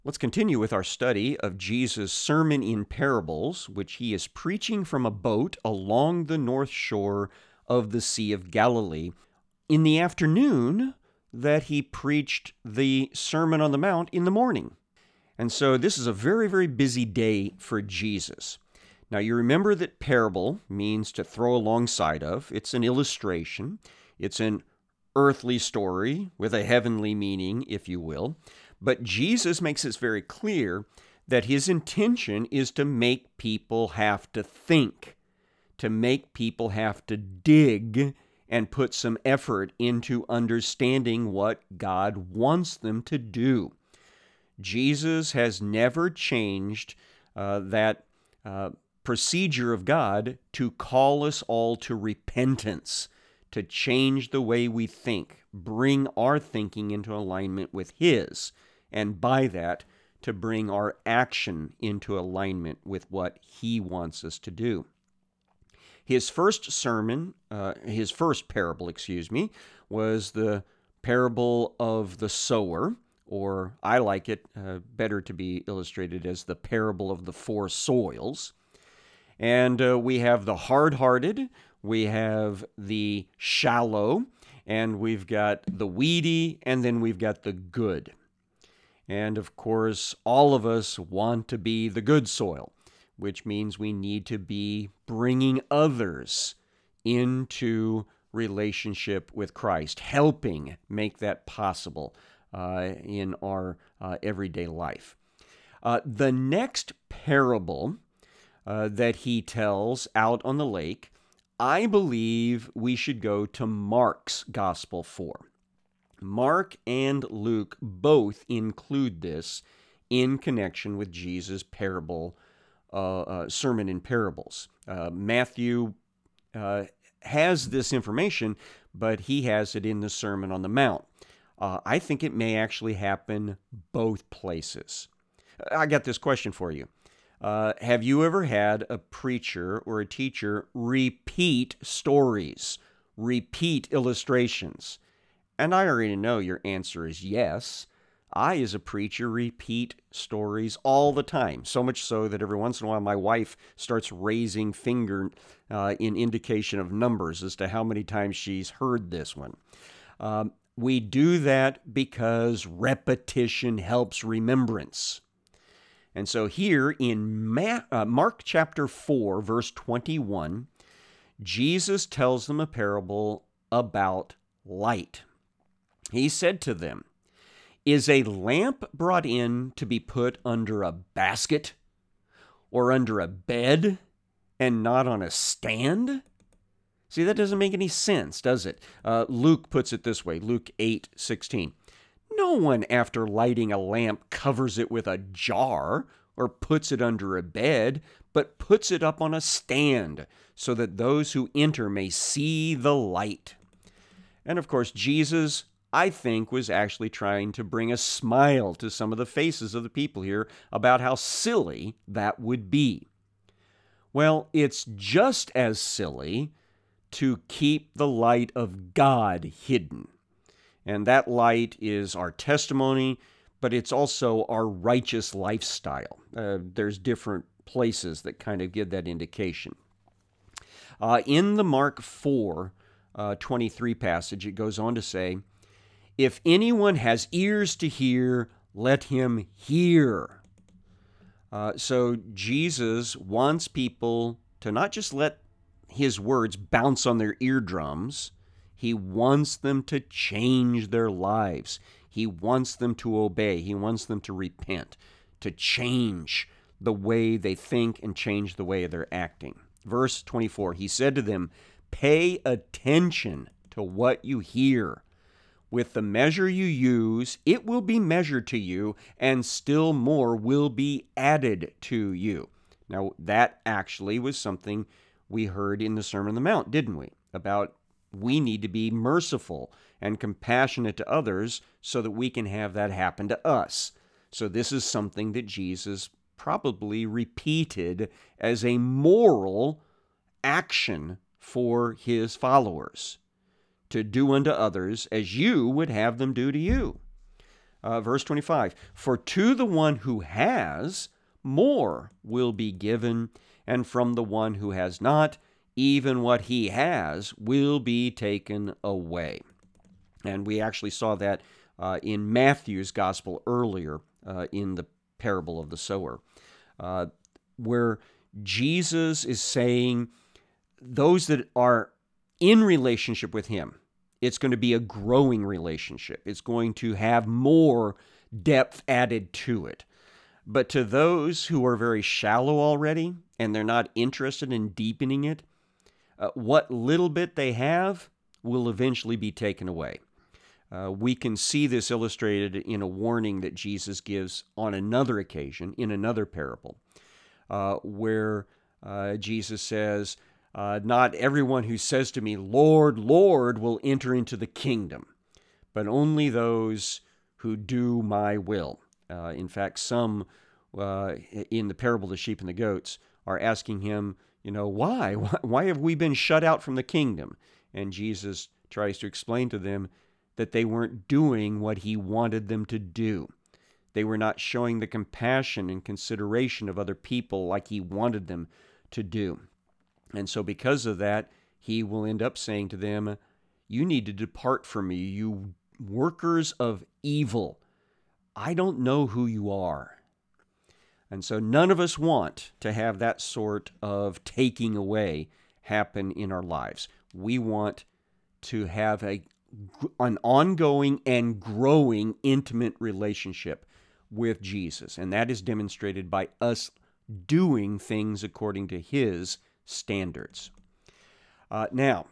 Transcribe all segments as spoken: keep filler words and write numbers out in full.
Let's continue with our study of Jesus' sermon in parables, which he is preaching from a boat along the north shore of the Sea of Galilee. In the afternoon, that he preached the Sermon on the Mount in the morning. And so this is a very, very busy day for Jesus. Now, you remember that parable means to throw alongside of. It's an illustration. It's an earthly story with a heavenly meaning, if you will. But Jesus makes it very clear that his intention is to make people have to think, to make people have to dig and put some effort into understanding what God wants them to do. Jesus has never changed uh, that uh, procedure of God to call us all to repentance, to change the way we think, bring our thinking into alignment with his, and by that, to bring our action into alignment with what he wants us to do. His first sermon, uh, his first parable, excuse me, was the parable of the sower, or I like it uh, better to be illustrated as the parable of the four soils. And uh, we have the hard-hearted, we have the shallow, and we've got the weedy, and then we've got the good. And of course, all of us want to be the good soil, which means we need to be bringing others into relationship with Christ, helping make that possible uh, in our uh, everyday life. Uh, the next parable uh, that he tells out on the lake, I believe we should go to Mark's Gospel for. Mark and Luke both include this in connection with Jesus' parable, uh, uh, sermon in parables. Uh, Matthew uh, has this information, but he has it in the Sermon on the Mount. Uh, I think it may actually happen both places. I got this question for you. Uh, have you ever had a preacher or a teacher repeat stories, repeat illustrations? And I already know your answer is yes. I, as a preacher, repeat stories all the time, so much so that every once in a while my wife starts raising finger uh, in indication of numbers as to how many times she's heard this one. Um, we do that because repetition helps remembrance. And so here in Ma- uh, Mark chapter four, verse twenty-one, Jesus tells them a parable about light. He said to them, "Is a lamp brought in to be put under a basket or under a bed and not on a stand?" See, that doesn't make any sense, does it? Uh, Luke puts it this way, Luke eight sixteen. No one, after lighting a lamp, covers it with a jar or puts it under a bed, but puts it up on a stand so that those who enter may see the light. And of course, Jesus, I think, was actually trying to bring a smile to some of the faces of the people here about how silly that would be. Well, it's just as silly to keep the light of God hidden. And that light is our testimony, but it's also our righteous lifestyle. Uh, there's different places that kind of give that indication. Uh, in the Mark four twenty-three passage, it goes on to say, "If anyone has ears to hear, let him hear." Uh, so Jesus wants people to not just let his words bounce on their eardrums. He wants them to change their lives. He wants them to obey. He wants them to repent, to change the way they think and change the way they're acting. Verse twenty-four, he said to them, "Pay attention to what you hear. With the measure you use, it will be measured to you, and still more will be added to you." Now, that actually was something we heard in the Sermon on the Mount, didn't we? About we need to be merciful and compassionate to others so that we can have that happen to us. So this is something that Jesus probably repeated as a moral action for his followers, to do unto others as you would have them do to you. Uh, verse twenty-five, for to the one who has, more will be given, and from the one who has not, even what he has will be taken away. And we actually saw that uh, in Matthew's gospel earlier uh, in the parable of the sower, uh, where Jesus is saying those that are in relationship with him, it's going to be a growing relationship. It's going to have more depth added to it. But to those who are very shallow already and they're not interested in deepening it, uh, what little bit they have will eventually be taken away. Uh, we can see this illustrated in a warning that Jesus gives on another occasion, in another parable, uh, where uh, Jesus says, Uh, not everyone who says to me, Lord, Lord, will enter into the kingdom, but only those who do my will. Uh, in fact, some uh, in the parable of the sheep and the goats are asking him, you know, why? Why have we been shut out from the kingdom? And Jesus tries to explain to them that they weren't doing what he wanted them to do. They were not showing the compassion and consideration of other people like he wanted them to do. And so because of that, he will end up saying to them, you need to depart from me, you workers of evil. I don't know who you are. And so none of us want to have that sort of taking away happen in our lives. We want to have a, an ongoing and growing intimate relationship with Jesus. And that is demonstrated by us doing things according to his standards. Uh, now,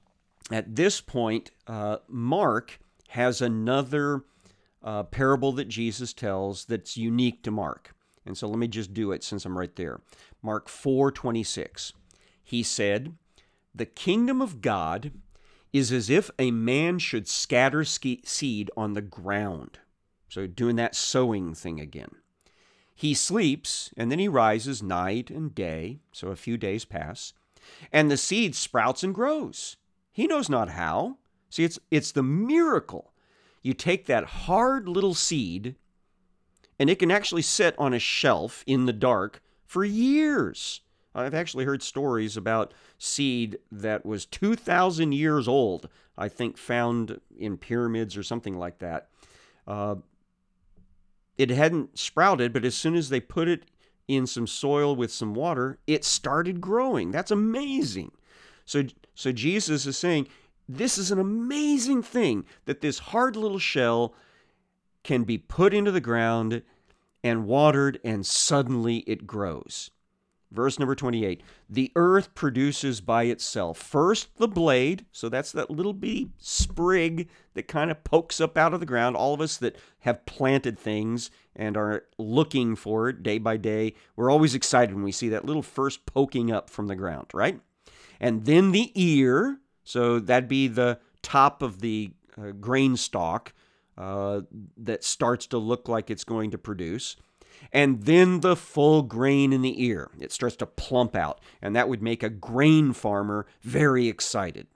at this point, uh, Mark has another uh, parable that Jesus tells that's unique to Mark. And so let me just do it since I'm right there. Mark four twenty-six. He said, the kingdom of God is as if a man should scatter seed on the ground. So doing that sowing thing again. He sleeps, and then he rises night and day, so a few days pass, and the seed sprouts and grows. He knows not how. See, it's it's the miracle. You take that hard little seed, and it can actually sit on a shelf in the dark for years. I've actually heard stories about seed that was two thousand years old, I think found in pyramids or something like that. Uh, It hadn't sprouted, but as soon as they put it in some soil with some water, it started growing. That's amazing. So, so Jesus is saying, this is an amazing thing that this hard little shell can be put into the ground and watered, and suddenly it grows. Verse number twenty-eight, the earth produces by itself first the blade, so that's that little bitty sprig that kind of pokes up out of the ground. All of us that have planted things and are looking for it day by day, we're always excited when we see that little first poking up from the ground, right? And then the ear, so that'd be the top of the uh, grain stalk uh, that starts to look like it's going to produce. And then the full grain in the ear. It starts to plump out, and that would make a grain farmer very excited.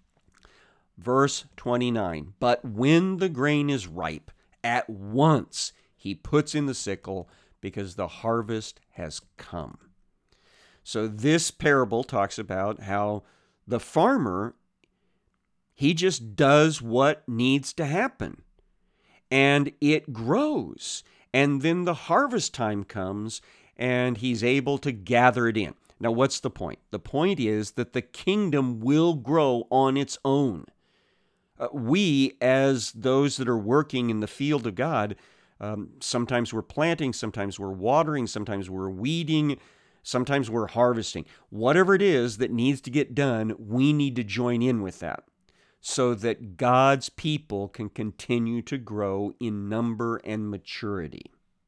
Verse twenty-nine, but when the grain is ripe, at once he puts in the sickle, because the harvest has come. So this parable talks about how the farmer, he just does what needs to happen, and it grows. And then the harvest time comes, and he's able to gather it in. Now, what's the point? The point is that the kingdom will grow on its own. Uh, we, as those that are working in the field of God, um, sometimes we're planting, sometimes we're watering, sometimes we're weeding, sometimes we're harvesting. Whatever it is that needs to get done, we need to join in with that, so that God's people can continue to grow in number and maturity.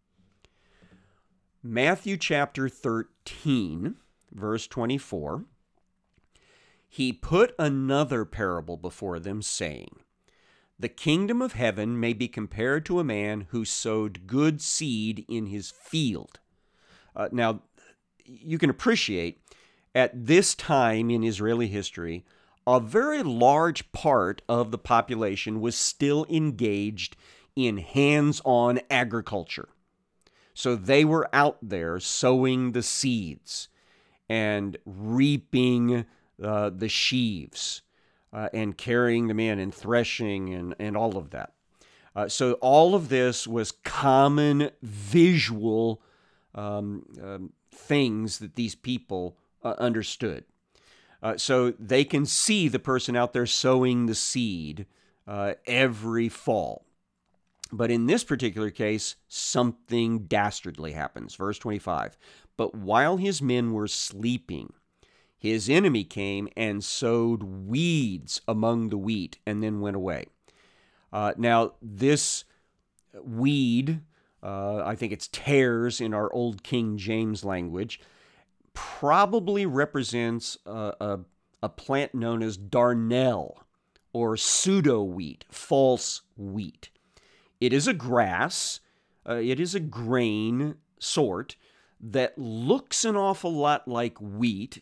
Matthew chapter thirteen, verse twenty-four, he put another parable before them, saying, the kingdom of heaven may be compared to a man who sowed good seed in his field. Uh, now, you can appreciate, at this time in Israeli history, a very large part of the population was still engaged in hands-on agriculture. So they were out there sowing the seeds and reaping uh, the sheaves uh, and carrying them in and threshing and, and all of that. Uh, so all of this was common visual um, um, things that these people uh, understood. Uh, so they can see the person out there sowing the seed uh, every fall. But in this particular case, something dastardly happens. Verse twenty-five, but while his men were sleeping, his enemy came and sowed weeds among the wheat and then went away. Uh, now, this weed, uh, I think it's tares in our old King James language, probably represents a, a, a plant known as darnel or pseudo-wheat, false wheat. It is a grass, uh, it is a grain sort that looks an awful lot like wheat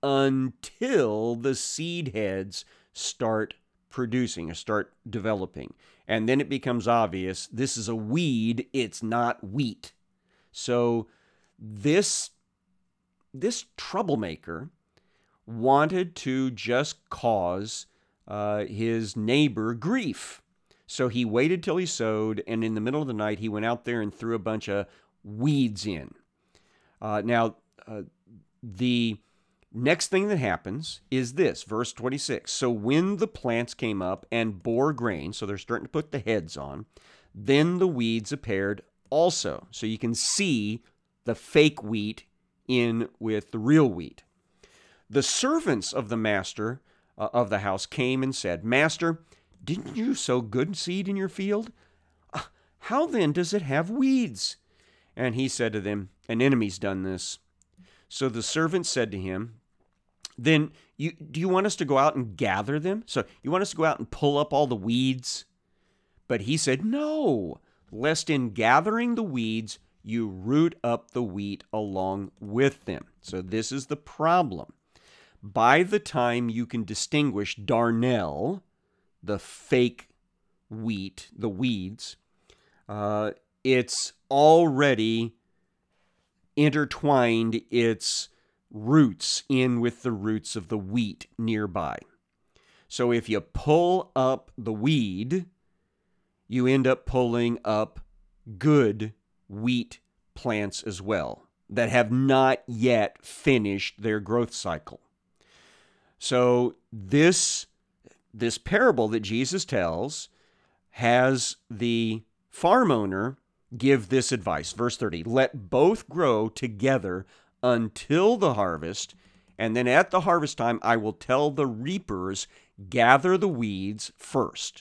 until the seed heads start producing or start developing. And then it becomes obvious this is a weed, it's not wheat. So this, this troublemaker wanted to just cause uh, his neighbor grief. So he waited till he sowed, and in the middle of the night, he went out there and threw a bunch of weeds in. Uh, now, uh, the next thing that happens is this, verse twenty-six. So when the plants came up and bore grain, so they're starting to put the heads on, then the weeds appeared also. So you can see the fake wheat in with the real wheat. The servants of the master uh, of the house came and said, Master, didn't you sow good seed in your field? Uh, how then does it have weeds? And he said to them, An enemy's done this. So the servant said to him, Then you, do you want us to go out and gather them? So you want us to go out and pull up all the weeds? But he said, No, lest in gathering the weeds, you root up the wheat along with them. So this is the problem. By the time you can distinguish darnel, the fake wheat, the weeds, uh, it's already intertwined its roots in with the roots of the wheat nearby. So if you pull up the weed, you end up pulling up good wheat plants as well that have not yet finished their growth cycle. So this This parable that Jesus tells has the farm owner give this advice. Verse thirty, let both grow together until the harvest, and then at the harvest time I will tell the reapers, gather the weeds first.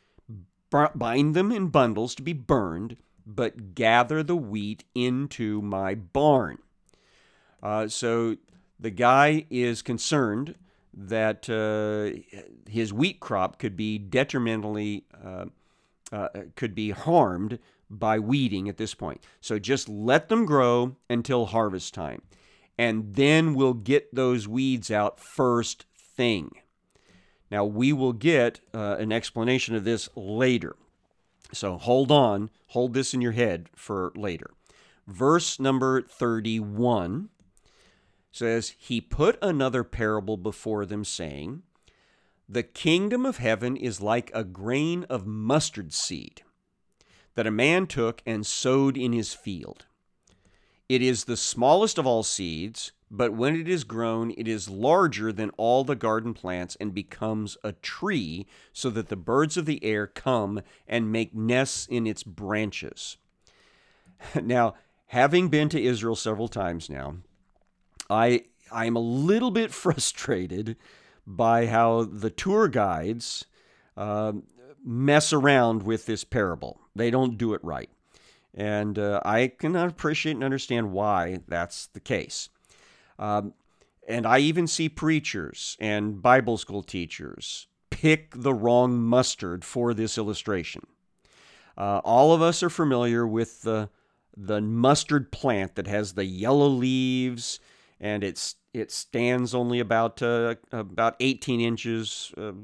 Bind them in bundles to be burned, but gather the wheat into my barn. Uh, so the guy is concerned that uh, his wheat crop could be detrimentally, uh, uh, could be harmed by weeding at this point. So just let them grow until harvest time, and then we'll get those weeds out first thing. Now, we will get uh, an explanation of this later. So hold on, hold this in your head for later. Verse number thirty-one says, He put another parable before them, saying, The kingdom of heaven is like a grain of mustard seed that a man took and sowed in his field. It is the smallest of all seeds, but when it is grown, it is larger than all the garden plants and becomes a tree, so that the birds of the air come and make nests in its branches. Now, having been to Israel several times now, I I'm a little bit frustrated by how the tour guides uh, mess around with this parable. They don't do it right. And uh, I can appreciate and understand why that's the case. Um, and I even see preachers and Bible school teachers pick the wrong mustard for this illustration. Uh, all of us are familiar with the, the mustard plant that has the yellow leaves, and it's it stands only about uh, about eighteen inches uh,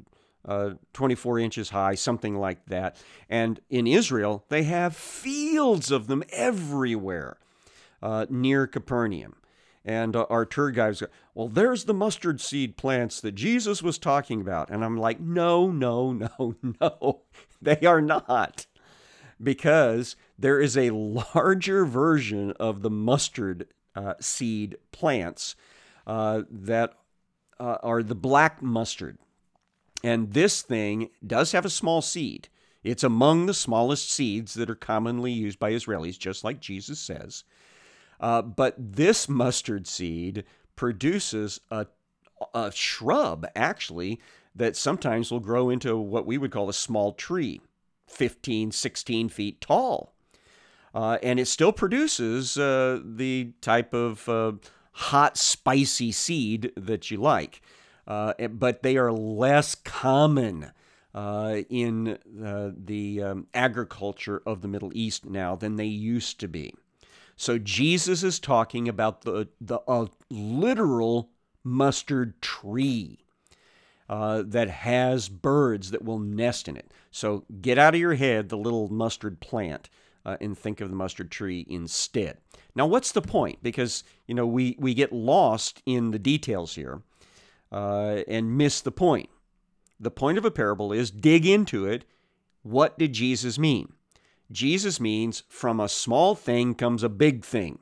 uh, twenty-four inches high, something like that. And in Israel, they have fields of them everywhere uh, near Capernaum. And uh, our tour guides go, well, there's the mustard seed plants that Jesus was talking about. And I'm like, no, no, no, no, they are not. Because there is a larger version of the mustard uh, seed plants uh, that uh, are the black mustard. And this thing does have a small seed. It's among the smallest seeds that are commonly used by Israelis, just like Jesus says. Uh, but this mustard seed produces a, a shrub, actually, that sometimes will grow into what we would call a small tree, fifteen, sixteen feet tall. Uh, and it still produces uh, the type of uh, hot, spicy seed that you like. Uh, but they are less common uh, in uh, the um, agriculture of the Middle East now than they used to be. So Jesus is talking about the, the uh, literal mustard tree uh, that has birds that will nest in it. So get out of your head the little mustard plant uh, and think of the mustard tree instead. Now, what's the point? Because, you know, we, we get lost in the details here uh, and miss the point. The point of a parable is dig into it. What did Jesus mean? Jesus means from a small thing comes a big thing.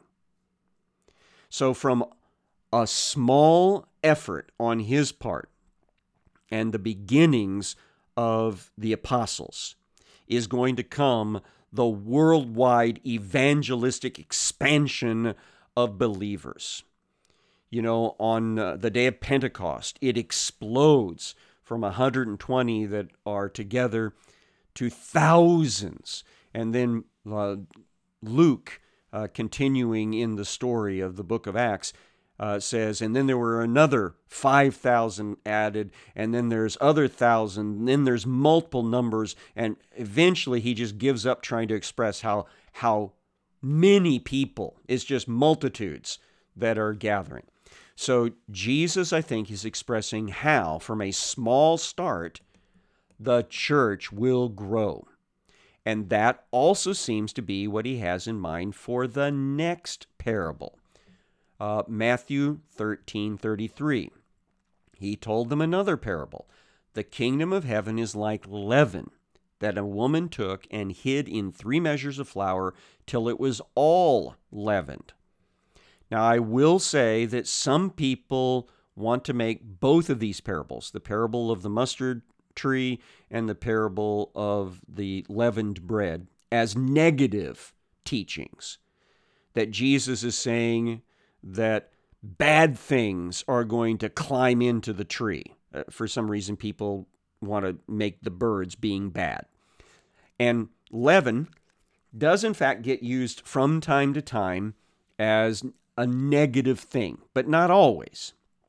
So from a small effort on his part and the beginnings of the apostles is going to come the worldwide evangelistic expansion of believers. You know, on uh, the day of Pentecost, it explodes from one hundred twenty that are together to thousands. And then uh, Luke, uh, continuing in the story of the book of Acts, uh, says, and then there were another five thousand added, and then there's other thousand, and then there's multiple numbers, and eventually he just gives up trying to express how, how many people, it's just multitudes that are gathering. So Jesus, I think, is expressing how, from a small start, the church will grow. And that also seems to be what he has in mind for the next parable. Uh, Matthew thirteen thirty-three. He told them another parable. The kingdom of heaven is like leaven that a woman took and hid in three measures of flour till it was all leavened. Now, I will say that some people want to make both of these parables, the parable of the mustard tree and the parable of the leavened bread, as negative teachings. That Jesus is saying that bad things are going to climb into the tree. Uh, for some reason, people want to make the birds being bad. And leaven does, in fact, get used from time to time as a negative thing, but not always.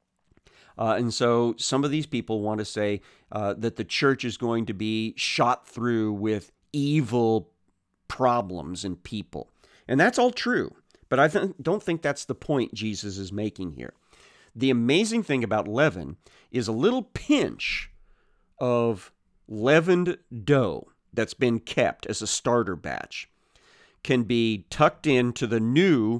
Uh, and so some of these people want to say uh, that the church is going to be shot through with evil problems and people. And that's all true. But I th- don't think that's the point Jesus is making here. The amazing thing about leaven is a little pinch of leavened dough that's been kept as a starter batch can be tucked into the new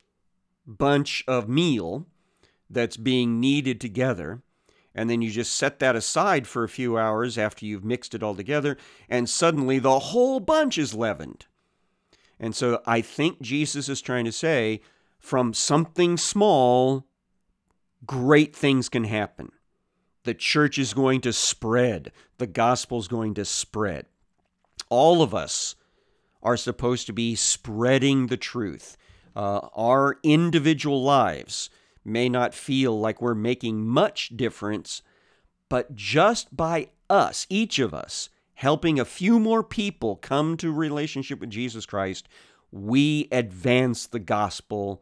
bunch of meal that's being kneaded together, and then you just set that aside for a few hours after you've mixed it all together, and suddenly the whole bunch is leavened. And so I think Jesus is trying to say, from something small, great things can happen. The church is going to spread. The gospel is going to spread. All of us are supposed to be spreading the truth. Uh, our individual lives may not feel like we're making much difference, but just by us, each of us, helping a few more people come to relationship with Jesus Christ, we advance the gospel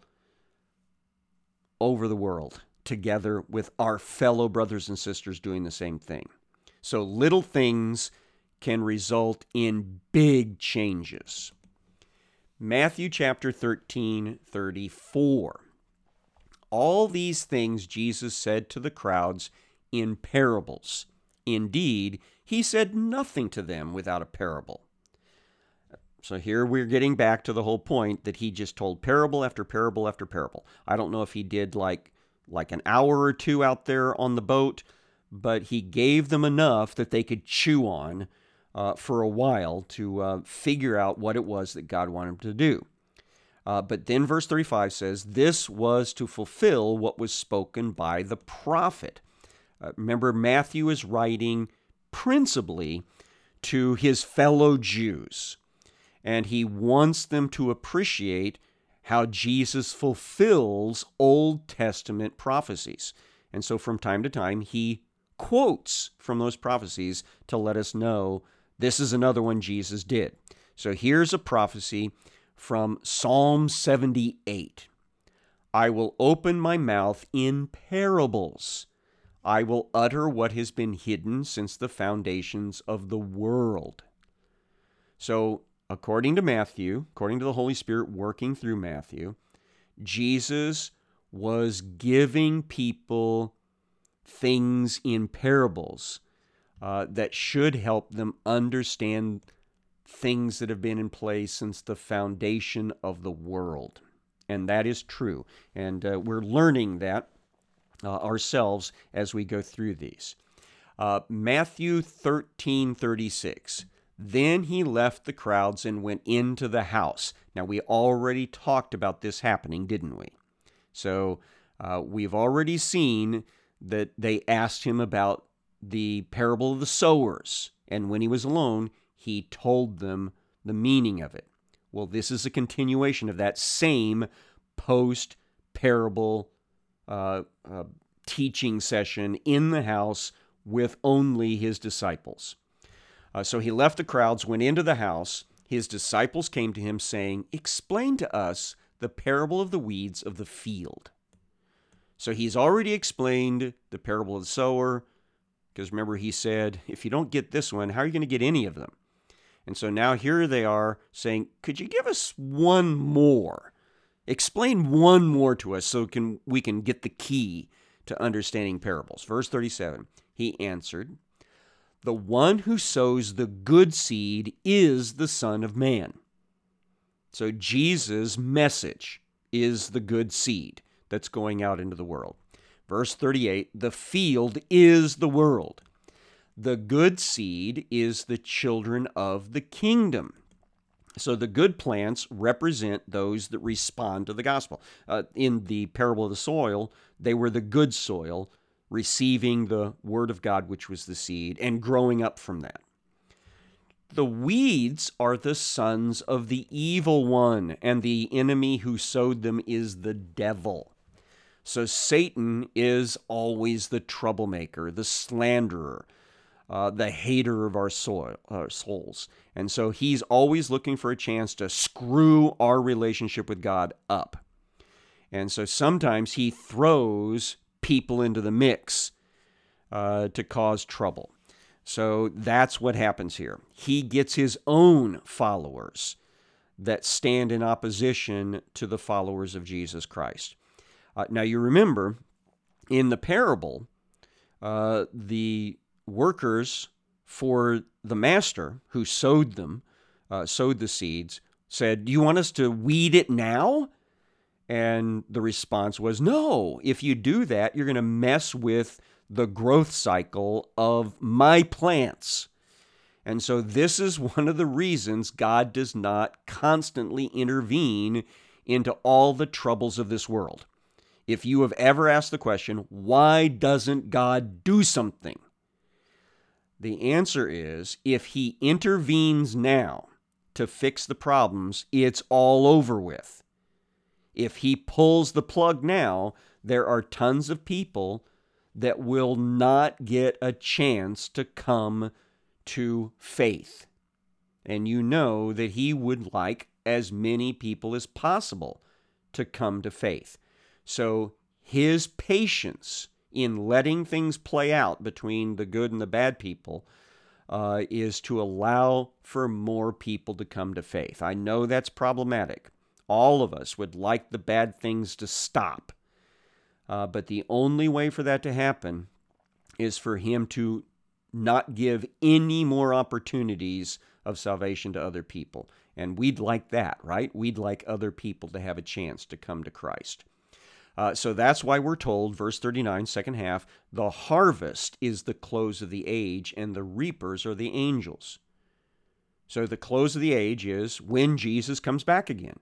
over the world together with our fellow brothers and sisters doing the same thing. So little things can result in big changes. Matthew chapter thirteen, thirty-four. All these things Jesus said to the crowds in parables, Indeed, he said nothing to them without a parable. So here we're getting back to the whole point that he just told parable after parable after parable. I don't know if he did like like an hour or two out there on the boat, but he gave them enough that they could chew on uh, for a while to uh, figure out what it was that God wanted them to do. Uh, but then verse thirty-five says, this was to fulfill what was spoken by the prophet. Uh, remember, Matthew is writing principally to his fellow Jews, and he wants them to appreciate how Jesus fulfills Old Testament prophecies. And so from time to time, he quotes from those prophecies to let us know this is another one Jesus did. So here's a prophecy from Psalm seventy-eight. I will open my mouth in parables. I will utter what has been hidden since the foundations of the world. So, according to Matthew, according to the Holy Spirit working through Matthew, Jesus was giving people things in parables uh, that should help them understand things that have been in place since the foundation of the world. And that is true. And uh, we're learning that uh, ourselves as we go through these. Uh, Matthew thirteen thirty-six. Then he left the crowds and went into the house. Now, we already talked about this happening, didn't we? So uh, we've already seen that they asked him about the parable of the sowers. And when he was alone, he told them the meaning of it. Well, this is a continuation of that same post-parable uh, uh, teaching session in the house with only his disciples. Uh, so he left the crowds, went into the house. His disciples came to him saying, explain to us the parable of the weeds of the field. So he's already explained the parable of the sower, because remember he said, if you don't get this one, how are you going to get any of them? And so now here they are saying, could you give us one more? Explain one more to us so can we can get the key to understanding parables. Verse thirty-seven, he answered, the one who sows the good seed is the Son of Man. So Jesus' message is the good seed that's going out into the world. Verse thirty-eight, the field is the world. The good seed is the children of the kingdom. So the good plants represent those that respond to the gospel. Uh, in the parable of the soil, they were the good soil, receiving the word of God, which was the seed, and growing up from that. The weeds are the sons of the evil one, and the enemy who sowed them is the devil. So Satan is always the troublemaker, the slanderer, uh, the hater of our soil, our souls. And so he's always looking for a chance to screw our relationship with God up. And so sometimes he throws people into the mix uh, to cause trouble. So that's what happens here. He gets his own followers that stand in opposition to the followers of Jesus Christ. Uh, now you remember, in the parable, uh, the workers for the master who sowed them, uh, sowed the seeds, said, do you want us to weed it now? And the response was, no, if you do that, you're going to mess with the growth cycle of my plants. And so this is one of the reasons God does not constantly intervene into all the troubles of this world. If you have ever asked the question, why doesn't God do something? The answer is, if he intervenes now to fix the problems, it's all over with. If he pulls the plug now, there are tons of people that will not get a chance to come to faith. And you know that he would like as many people as possible to come to faith. So his patience in letting things play out between the good and the bad people uh, is to allow for more people to come to faith. I know that's problematic. All of us would like the bad things to stop. Uh, but the only way for that to happen is for him to not give any more opportunities of salvation to other people. And we'd like that, right? We'd like other people to have a chance to come to Christ. Uh, so that's why we're told, verse thirty-nine, second half, the harvest is the close of the age, and the reapers are the angels. So the close of the age is when Jesus comes back again.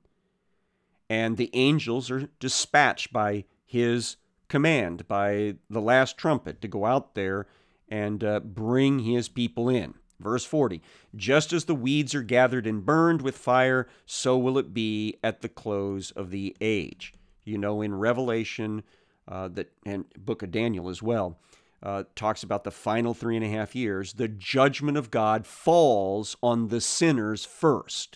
And the angels are dispatched by his command, by the last trumpet, to go out there and uh, bring his people in. Verse forty, just as the weeds are gathered and burned with fire, so will it be at the close of the age. You know, in Revelation, uh, that and Book of Daniel as well, uh, talks about the final three and a half years. The judgment of God falls on the sinners first,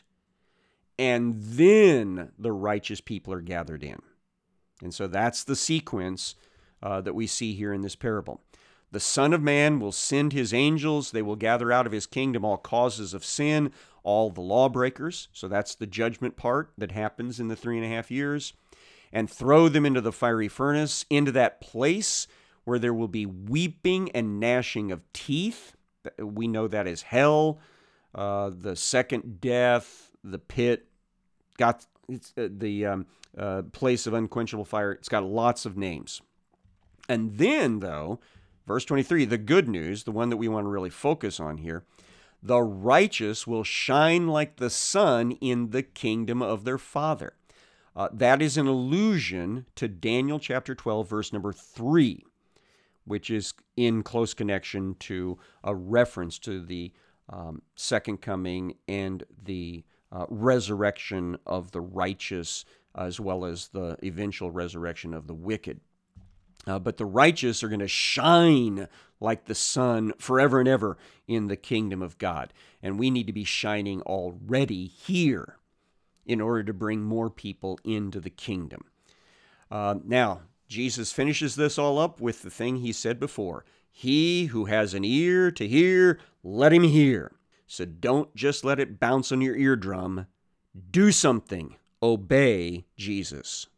and then the righteous people are gathered in. And so that's the sequence uh, that we see here in this parable. The Son of Man will send his angels. They will gather out of his kingdom all causes of sin, all the lawbreakers. So that's the judgment part that happens in the three and a half years. And throw them into the fiery furnace, into that place where there will be weeping and gnashing of teeth. We know that as hell, uh, the second death, the pit, got it's, uh, the um, uh, place of unquenchable fire. It's got lots of names. And then, though, verse twenty-three, the good news, the one that we want to really focus on here, the righteous will shine like the sun in the kingdom of their Father. Uh, that is an allusion to Daniel chapter twelve, verse number three, which is in close connection to a reference to the um, second coming and the uh, resurrection of the righteous, as well as the eventual resurrection of the wicked. Uh, but the righteous are going to shine like the sun forever and ever in the kingdom of God. And we need to be shining already here in order to bring more people into the kingdom. Uh, now, Jesus finishes this all up with the thing he said before. He who has an ear to hear, let him hear. So don't just let it bounce on your eardrum. Do something. Obey Jesus.